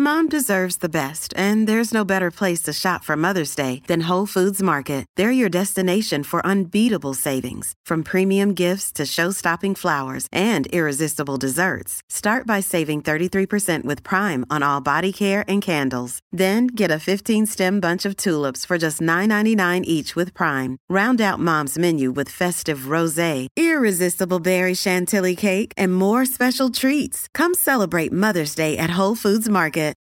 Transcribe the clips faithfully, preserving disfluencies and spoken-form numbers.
Mom deserves the best, and there's no better place to shop for Mother's Day than Whole Foods Market. They're your destination for unbeatable savings, from premium gifts to show-stopping flowers and irresistible desserts. Start by saving thirty-three percent with Prime on all body care and candles. Then get a fifteen-stem bunch of tulips for just nine ninety-nine each with Prime. Round out Mom's menu with festive rosé, irresistible berry chantilly cake, and more special treats. Come celebrate Mother's Day at Whole Foods Market.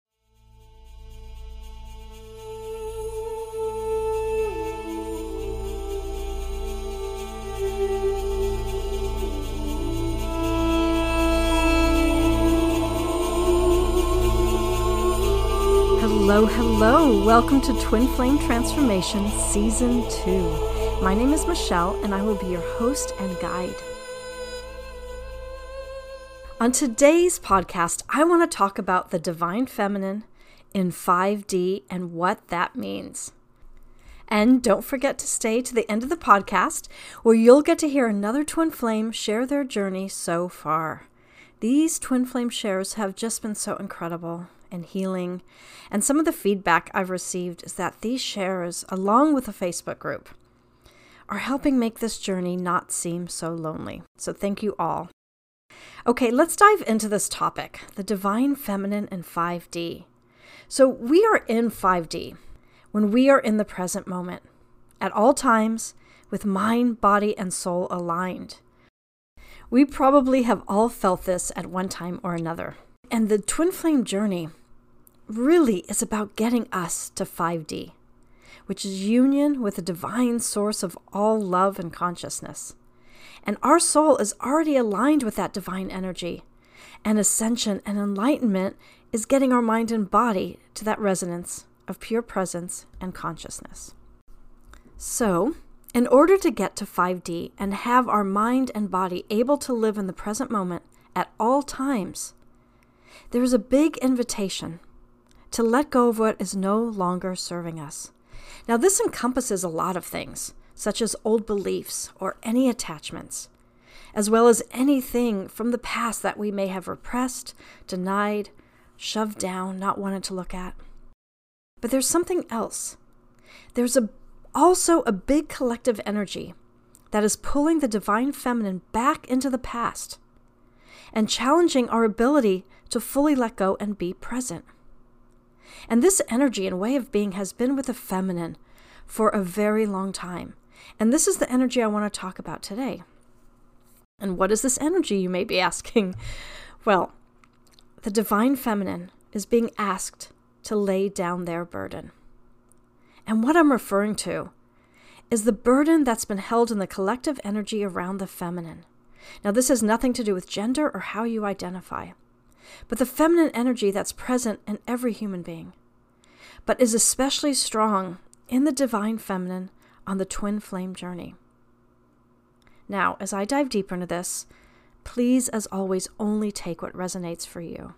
Hello, hello. Welcome to Twin Flame Transformation Season two. My name is Michelle, and I will be your host and guide. On today's podcast, I want to talk about the Divine Feminine in five D and what that means. And don't forget to stay to the end of the podcast, where you'll get to hear another Twin Flame share their journey so far. These Twin Flame shares have just been so incredible and healing, and some of the feedback I've received is that these shares, along with a Facebook group, are helping make this journey not seem so lonely. So thank you all. Okay, let's dive into this topic, the Divine Feminine in five D. So we are in five D when we are in the present moment, at all times, with mind, body, and soul aligned. We probably have all felt this at one time or another. And the Twin Flame journey really is about getting us to five D, which is union with the divine source of all love and consciousness. And our soul is already aligned with that divine energy. And ascension and enlightenment is getting our mind and body to that resonance of pure presence and consciousness. So, in order to get to five D and have our mind and body able to live in the present moment at all times, there is a big invitation to let go of what is no longer serving us. Now, this encompasses a lot of things, such as old beliefs or any attachments, as well as anything from the past that we may have repressed, denied, shoved down, not wanted to look at. But there's something else. There's a, also a big collective energy that is pulling the Divine Feminine back into the past and challenging our ability to fully let go and be present. And this energy and way of being has been with the feminine for a very long time. And this is the energy I want to talk about today. And what is this energy, you may be asking? Well, the Divine Feminine is being asked to lay down their burden. And what I'm referring to is the burden that's been held in the collective energy around the feminine. Now, this has nothing to do with gender or how you identify, but the feminine energy that's present in every human being, but is especially strong in the Divine Feminine on the Twin Flame journey. Now, as I dive deeper into this, please, as always, only take what resonates for you.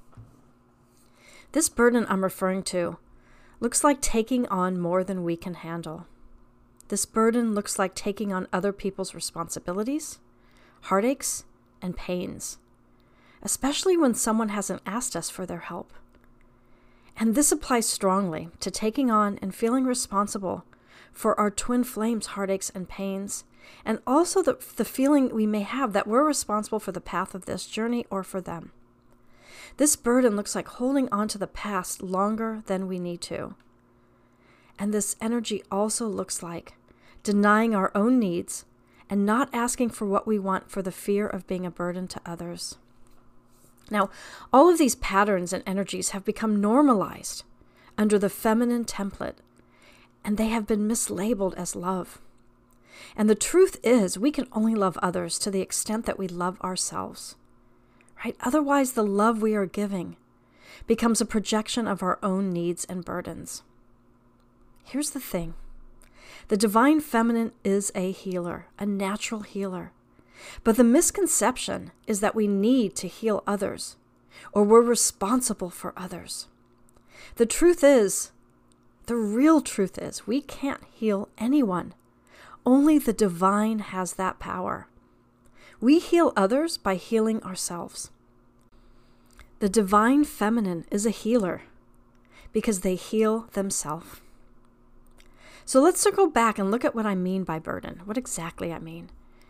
This burden I'm referring to looks like taking on more than we can handle. This burden looks like taking on other people's responsibilities, heartaches, and pains, especially when someone hasn't asked us for their help. And this applies strongly to taking on and feeling responsible for our twin flames' heartaches and pains, and also the, the feeling we may have that we're responsible for the path of this journey or for them. This burden looks like holding on to the past longer than we need to. And this energy also looks like denying our own needs and not asking for what we want for the fear of being a burden to others. Now, all of these patterns and energies have become normalized under the feminine template, and they have been mislabeled as love. And the truth is, we can only love others to the extent that we love ourselves, right? Otherwise, the love we are giving becomes a projection of our own needs and burdens. Here's the thing. The Divine Feminine is a healer, a natural healer. But the misconception is that we need to heal others, or we're responsible for others. The truth is, the real truth is, we can't heal anyone. Only the divine has that power. We heal others by healing ourselves. The divine feminine is a healer because they heal themselves. So let's circle back and look at what I mean by burden. What exactly I mean.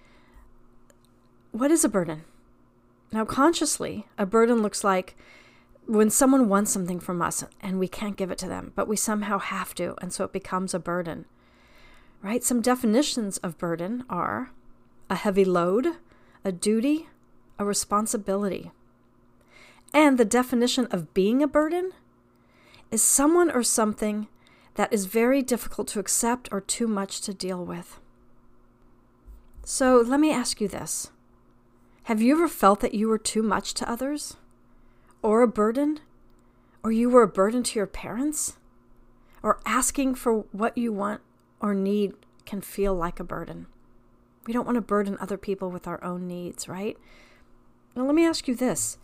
What is a burden? Now, consciously, a burden looks like when someone wants something from us and we can't give it to them, but we somehow have to, and so it becomes a burden, right? Some definitions of burden are a heavy load, a duty, a responsibility. And the definition of being a burden is someone or something that is very difficult to accept or too much to deal with. So let me ask you this. Have you ever felt that you were too much to others? Or a burden? Or you were a burden to your parents? Or asking for what you want or need can feel like a burden. We don't want to burden other people with our own needs, right? Now let me ask you this.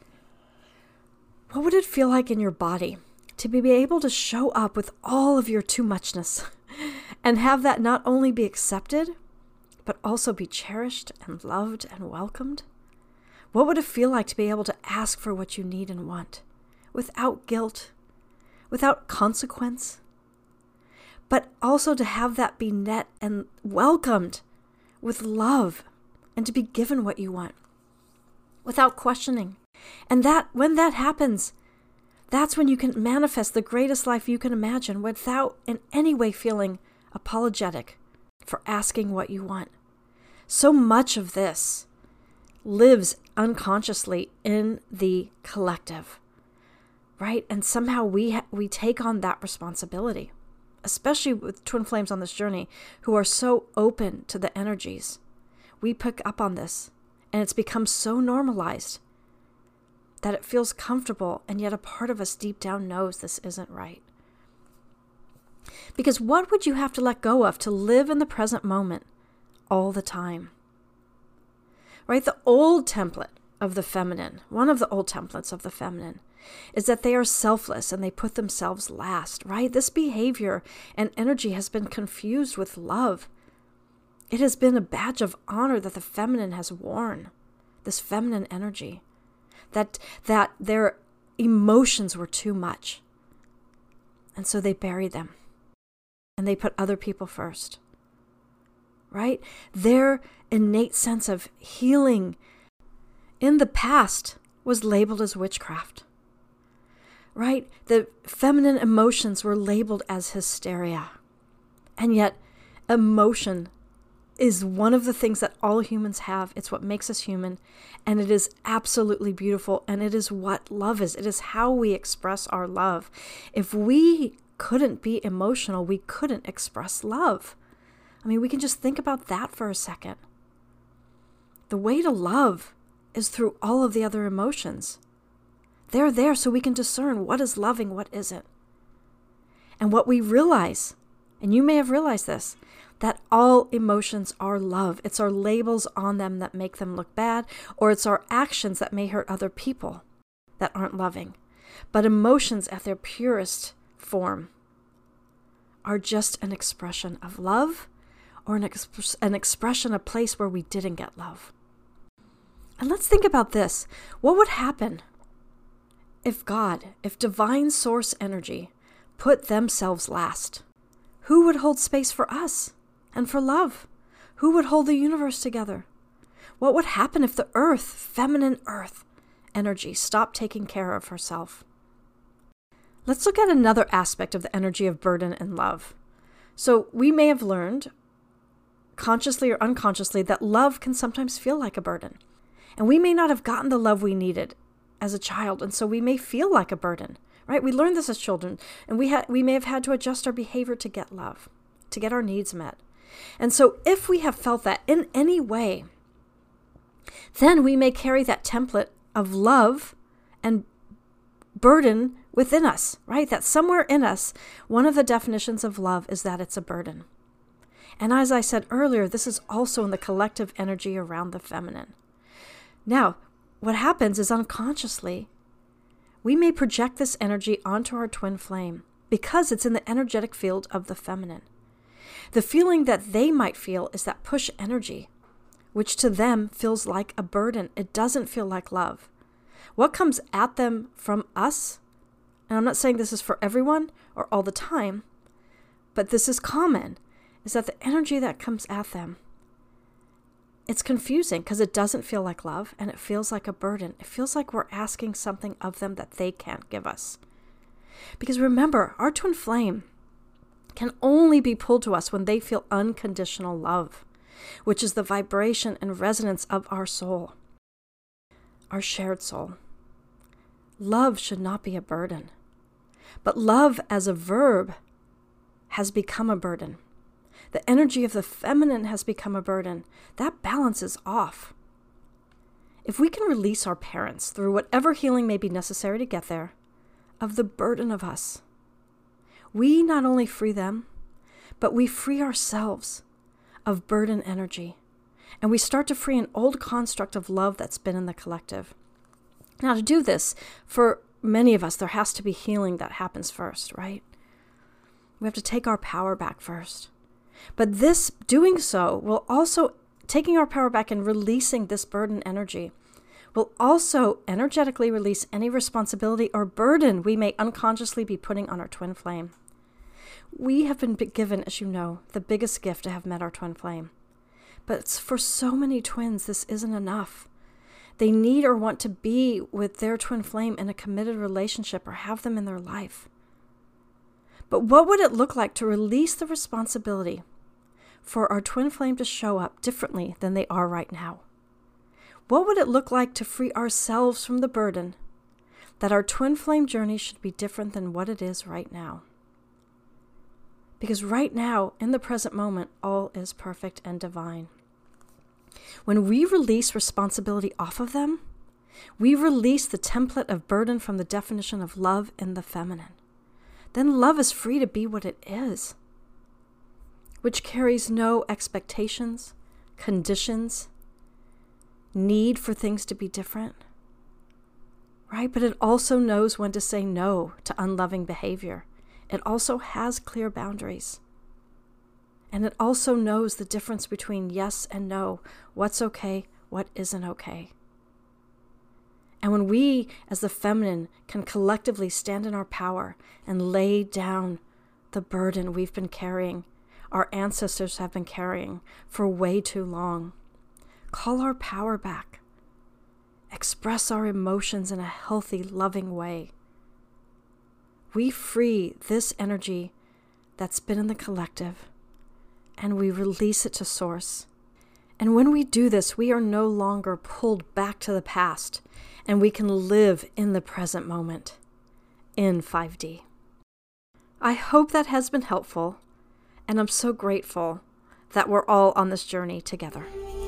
What would it feel like in your body to be able to show up with all of your too muchness and have that not only be accepted, but also be cherished and loved and welcomed? What would it feel like to be able to ask for what you need and want without guilt, without consequence, but also to have that be met and welcomed with love and to be given what you want without questioning? And that when that happens, that's when you can manifest the greatest life you can imagine without in any way feeling apologetic for asking what you want. So much of this lives unconsciously in the collective, right? And somehow we ha- we take on that responsibility, especially with twin flames on this journey who are so open to the energies. We pick up on this, and it's become so normalized that it feels comfortable, and yet a part of us deep down knows this isn't right. Because what would you have to let go of to live in the present moment all the time? Right? The old template of the feminine, one of the old templates of the feminine, is that they are selfless and they put themselves last, right? This behavior and energy has been confused with love. It has been a badge of honor that the feminine has worn, this feminine energy, that that their emotions were too much. And so they buried them and they put other people first, right? Their innate sense of healing in the past was labeled as witchcraft, right? The feminine emotions were labeled as hysteria. And yet emotion is one of the things that all humans have. It's what makes us human, and it is absolutely beautiful, and it is what love is. It is how we express our love. If we couldn't be emotional, we couldn't express love. I mean, we can just think about that for a second. The way to love is through all of the other emotions. They're there so we can discern what is loving, what isn't. And what we realize, and you may have realized this, that all emotions are love. It's our labels on them that make them look bad, or it's our actions that may hurt other people that aren't loving. But emotions at their purest form are just an expression of love, or an, exp- an expression, a place where we didn't get love. And let's think about this. What would happen if God, if divine source energy put themselves last? Who would hold space for us and for love? Who would hold the universe together? What would happen if the earth, feminine earth energy, stopped taking care of herself? Let's look at another aspect of the energy of burden and love. So we may have learned, consciously or unconsciously, that love can sometimes feel like a burden. And we may not have gotten the love we needed as a child, and so we may feel like a burden, right? We learned this as children, and we ha- we may have had to adjust our behavior to get love, to get our needs met. And so if we have felt that in any way, then we may carry that template of love and burden within us, right? That somewhere in us, one of the definitions of love is that it's a burden. And as I said earlier, this is also in the collective energy around the feminine. Now, what happens is unconsciously, we may project this energy onto our twin flame because it's in the energetic field of the feminine. The feeling that they might feel is that push energy, which to them feels like a burden. It doesn't feel like love. What comes at them from us, and I'm not saying this is for everyone or all the time, but this is common, is that the energy that comes at them, it's confusing because it doesn't feel like love and it feels like a burden. It feels like we're asking something of them that they can't give us. Because remember, our twin flame can only be pulled to us when they feel unconditional love, which is the vibration and resonance of our soul, our shared soul. Love should not be a burden, but love as a verb has become a burden. The energy of the feminine has become a burden. That balance is off. If we can release our parents through whatever healing may be necessary to get there, of the burden of us, we not only free them, but we free ourselves of burden energy. And we start to free an old construct of love that's been in the collective. Now, to do this, for many of us, there has to be healing that happens first, right? We have to take our power back first. But this, doing so, will also, taking our power back and releasing this burden energy, will also energetically release any responsibility or burden we may unconsciously be putting on our twin flame. We have been given, as you know, the biggest gift to have met our twin flame. But for so many twins, this isn't enough. They need or want to be with their twin flame in a committed relationship or have them in their life. But what would it look like to release the responsibility for our twin flame to show up differently than they are right now? What would it look like to free ourselves from the burden that our twin flame journey should be different than what it is right now? Because right now, in the present moment, all is perfect and divine. When we release responsibility off of them, we release the template of burden from the definition of love in the feminine. Then love is free to be what it is, which carries no expectations, conditions, need for things to be different, right? But it also knows when to say no to unloving behavior. It also has clear boundaries. And it also knows the difference between yes and no, what's okay, what isn't okay. And when we, as the feminine, can collectively stand in our power and lay down the burden we've been carrying, our ancestors have been carrying for way too long, call our power back, express our emotions in a healthy, loving way, we free this energy that's been in the collective, and we release it to source. And when we do this, we are no longer pulled back to the past, and we can live in the present moment in five D. I hope that has been helpful, and I'm so grateful that we're all on this journey together.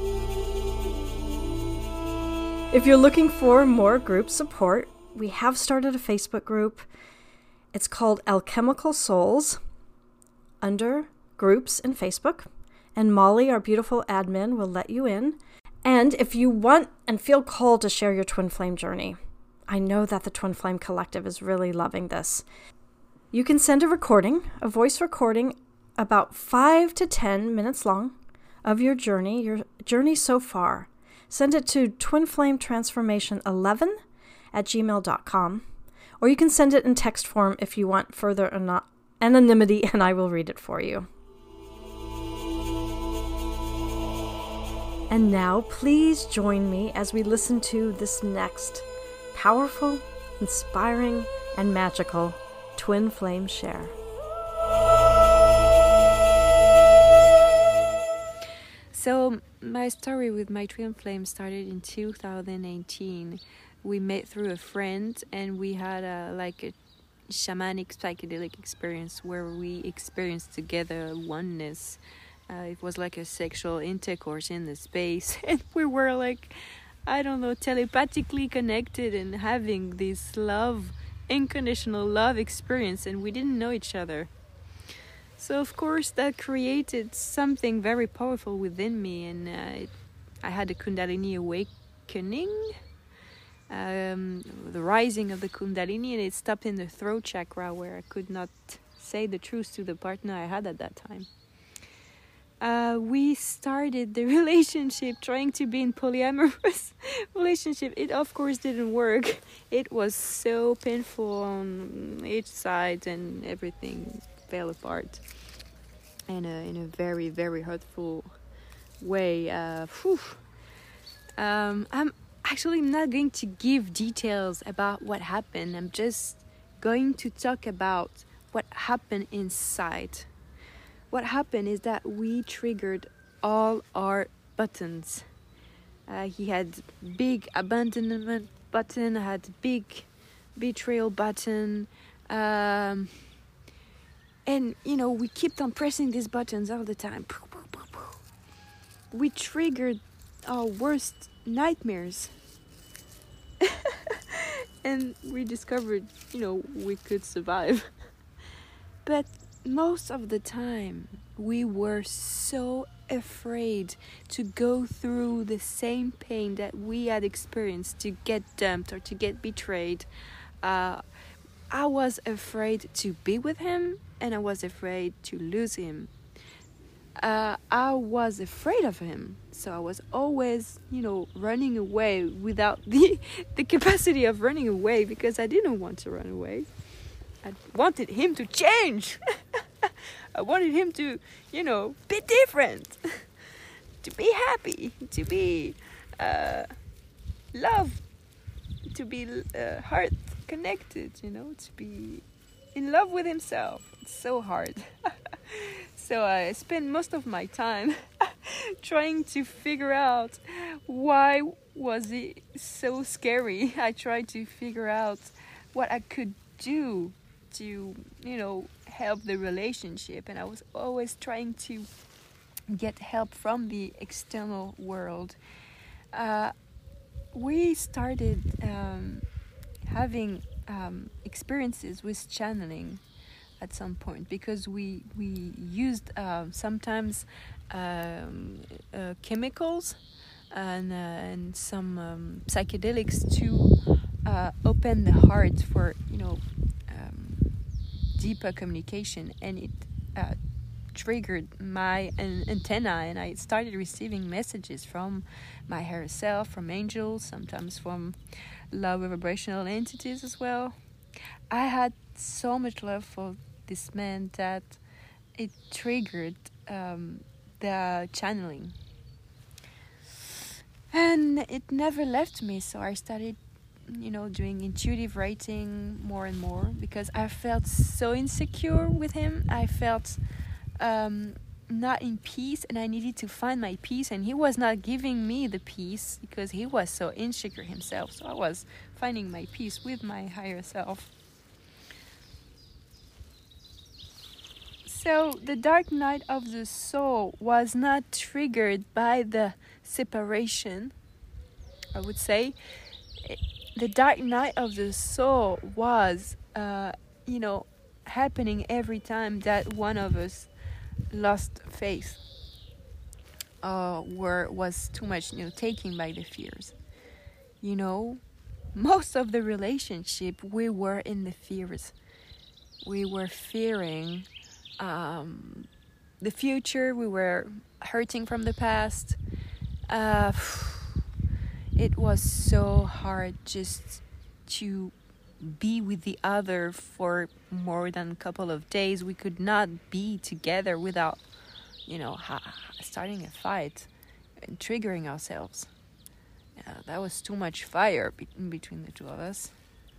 If you're looking for more group support, we have started a Facebook group. It's called Alchemical Souls under groups in Facebook. And Molly, our beautiful admin, will let you in. And if you want and feel called to share your twin flame journey, I know that the Twin Flame Collective is really loving this. You can send a recording, a voice recording, about five to ten minutes long of your journey, your journey so far. Send it to twinflametransformation eleven at gmail dot com. Or you can send it in text form if you want further an- anonymity, and I will read it for you. And now, please join me as we listen to this next powerful, inspiring, and magical Twin Flame share. So, my story with my twin flame started in two thousand eighteen. We met through a friend, and we had a like a shamanic psychedelic experience where we experienced together oneness. Uh, it was like a sexual intercourse in the space, and we were like, I don't know, telepathically connected and having this love, unconditional love experience, and we didn't know each other. So of course that created something very powerful within me, and uh, it, I had a Kundalini awakening, um, the rising of the Kundalini, and it stopped in the throat chakra where I could not say the truth to the partner I had at that time. uh, we started the relationship trying to be in polyamorous relationship. It of course didn't work. It was so painful on each side, and everything fell apart in a in a very very hurtful way. Uh, um, I'm actually not going to give details about what happened. I'm just going to talk about what happened inside. What happened is that we triggered all our buttons. Uh, he had big abandonment button, I had big betrayal button, um, and you know we kept on pressing these buttons all the time. We triggered our worst nightmares, and we discovered, you know, we could survive. But most of the time, we were so afraid to go through the same pain that we had experienced, to get dumped or to get betrayed. Uh, I was afraid to be with him, and I was afraid to lose him. Uh, I was afraid of him, so I was always, you know, running away without the the capacity of running away, because I didn't want to run away. I wanted him to change. I wanted him to, you know, be different, to be happy, to be uh, loved, to be uh, heart connected, you know, to be in love with himself. It's so hard. So I spent most of my time trying to figure out why was it so scary. I tried to figure out what I could do to, you know, help the relationship, and I was always trying to get help from the external world. Uh, we started um, having um, experiences with channeling at some point, because we we used uh, sometimes um, uh, chemicals and uh, and some um, psychedelics to uh, open the heart for, you know, um, deeper communication, and it uh, triggered my an- antenna, and I started receiving messages from my higher self, from angels, sometimes from lower vibrational entities as well. I had so much love for this man that it triggered um, the channeling, and it never left me. So I started, you know, doing intuitive writing more and more, because I felt so insecure with him. I felt um, not in peace, and I needed to find my peace, and he was not giving me the peace because he was so insecure himself. So I was finding my peace with my higher self. So the dark night of the soul was not triggered by the separation, I would say. The dark night of the soul was, uh, you know, happening every time that one of us lost faith, or were, was too much, you know, taken by the fears. You know, most of the relationship, we were in the fears. We were fearing Um, the future, we were hurting from the past. Uh, it was so hard just to be with the other for more than a couple of days. We could not be together without, you know, ha- starting a fight and triggering ourselves. Uh, that was too much fire be- in between the two of us.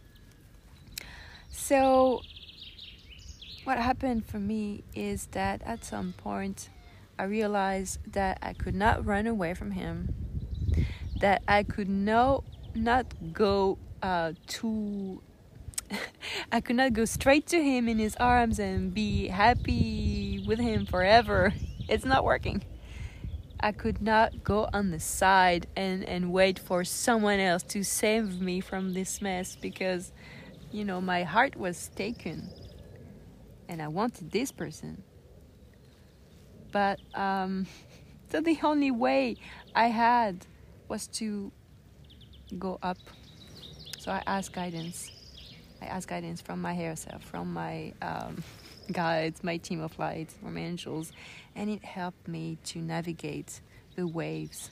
So what happened for me is that at some point I realized that I could not run away from him, that I could no, not go uh, to, I could not go straight to him in his arms and be happy with him forever. It's not working. I could not go on the side and, and wait for someone else to save me from this mess, because, you know, my heart was taken. And I wanted this person. But, um, so the only way I had was to go up. So I asked guidance. I asked guidance from my higher self, from my um, guides, my team of lights, or my angels, and it helped me to navigate the waves.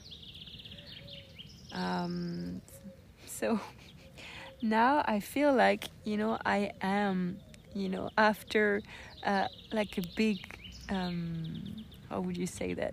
Um, so now I feel like, you know, I am, you know, after uh, like a big, um, how would you say that?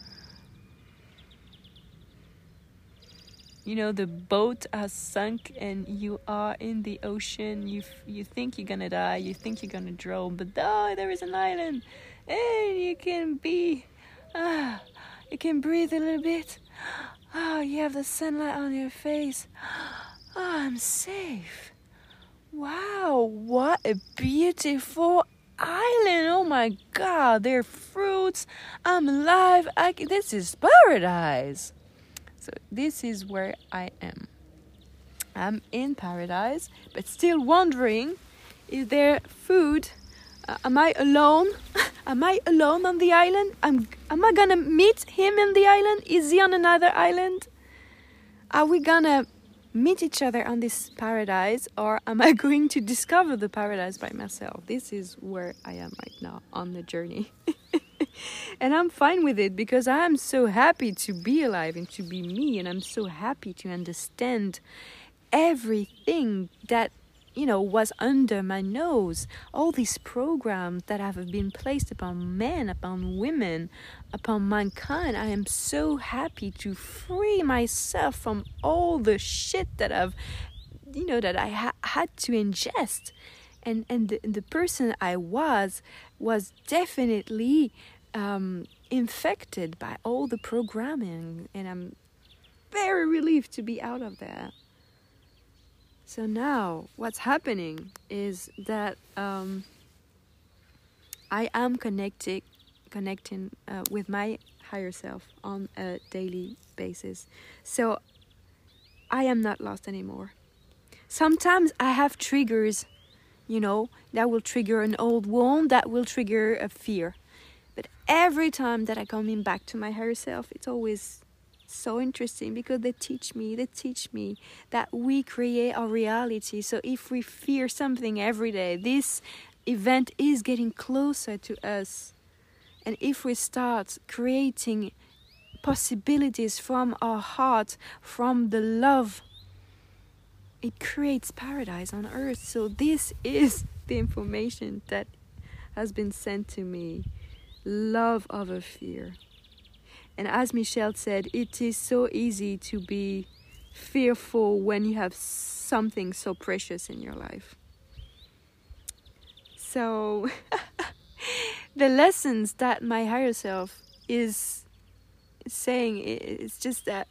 You know, the boat has sunk and you are in the ocean. You f- you think you're gonna die, you think you're gonna drown, but oh, there is an island, and you can be, ah, you can breathe a little bit. Oh, you have the sunlight on your face. Oh, I'm safe. Wow, what a beautiful island. Oh my God, there are fruits. I'm alive. I can, this is paradise. So this is where I am. I'm in paradise, but still wondering, is there food? Uh, am I alone? Am I alone on the island? Am, am I gonna meet him in the island? Is he on another island? Are we gonna meet each other on this paradise, or am I going to discover the paradise by myself? This is where I am right now on the journey. And I'm fine with it, because I am so happy to be alive and to be me, and I'm so happy to understand everything that, you know, was under my nose. All these programs that have been placed upon men, upon women, upon mankind. I am so happy to free myself from all the shit that I've, you know, that I ha- had to ingest. And and the, the person I was was definitely um, infected by all the programming, and I'm very relieved to be out of there. So now what's happening is that um, I am connected, connecting uh, with my higher self on a daily basis. So I am not lost anymore. Sometimes I have triggers, you know, that will trigger an old wound, that will trigger a fear. But every time that I come in back to my higher self, it's always so interesting, because they teach me, they teach me that we create our reality. So if we fear something every day, this event is getting closer to us. And if we start creating possibilities from our heart, from the love, it creates paradise on earth. So this is the information that has been sent to me. Love over fear. And as Michelle said, it is so easy to be fearful when you have something so precious in your life. So the lessons that my higher self is saying is just that,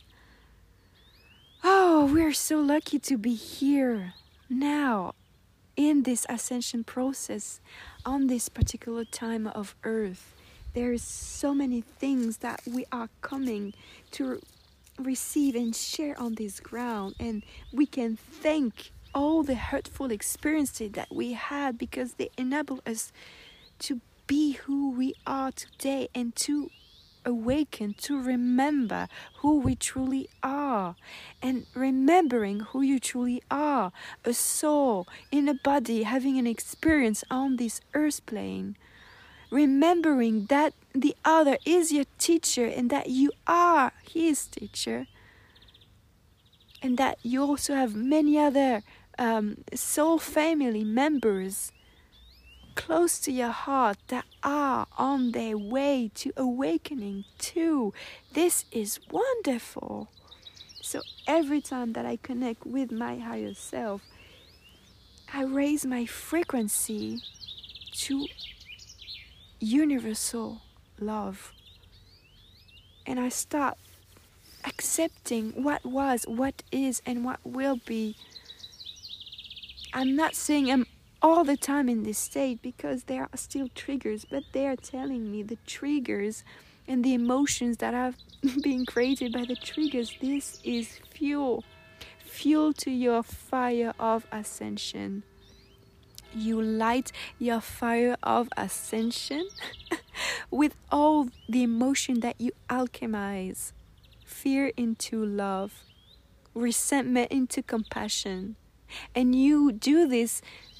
oh, we're so lucky to be here now in this ascension process on this particular time of Earth. There's so many things that we are coming to receive and share on this ground, and we can thank all the hurtful experiences that we had, because they enable us to be who we are today and to awaken, to remember who we truly are. And remembering who you truly are, a soul in a body having an experience on this earth plane, remembering that the other is your teacher and that you are his teacher, and that you also have many other um, soul family members close to your heart that are on their way to awakening too. This is wonderful. So every time that I connect with my higher self, I raise my frequency to universal love, and I start accepting what was, what is, and what will be. I'm not saying I'm all the time in this state, because there are still triggers, but they are telling me the triggers and the emotions that have been created by the triggers. This is fuel, fuel to your fire of ascension. You light your fire of ascension with all the emotion that you alchemize. Fear into love, resentment into compassion. And you do this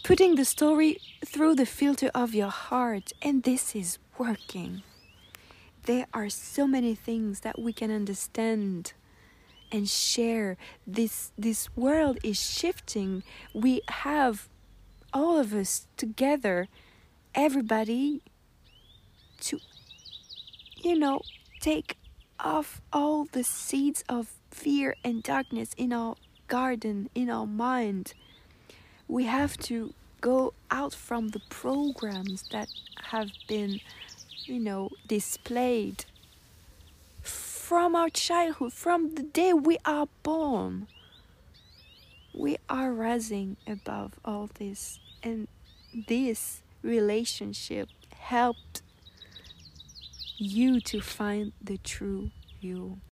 putting the story through the filter of your heart, and this is working. There are so many things that we can understand and share. This this world is shifting. We have all of us together, everybody, to, you know, take off all the seeds of fear and darkness in our garden, in our mind. We have to go out from the programs that have been, you know, displayed from our childhood, from the day we are born. We are rising above all this, and this relationship helped you to find the true you.